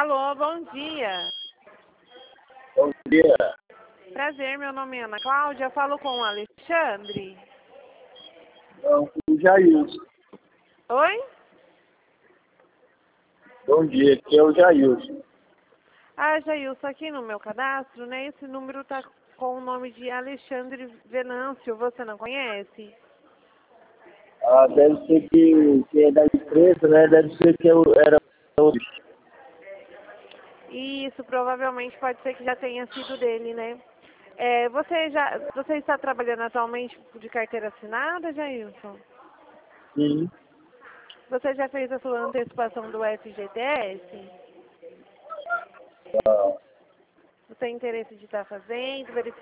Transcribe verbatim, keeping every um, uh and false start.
Alô, bom dia. Bom dia. Prazer, meu nome é Ana Cláudia. Eu falo com o Alexandre. Não, o Jailson. Oi? Bom dia, aqui é o Jailson. Ah, Jailson, aqui no meu cadastro, né? Esse número tá com o nome de Alexandre Venâncio. Você não conhece? Ah, deve ser que, que é da empresa, né? Deve ser que eu era outro. Isso, provavelmente pode ser que já tenha sido dele, né? É, você já, você está trabalhando atualmente de carteira assinada, Jailson? Sim. Você já fez a sua antecipação do F G T S? Ah, Você tem interesse de estar fazendo, verificando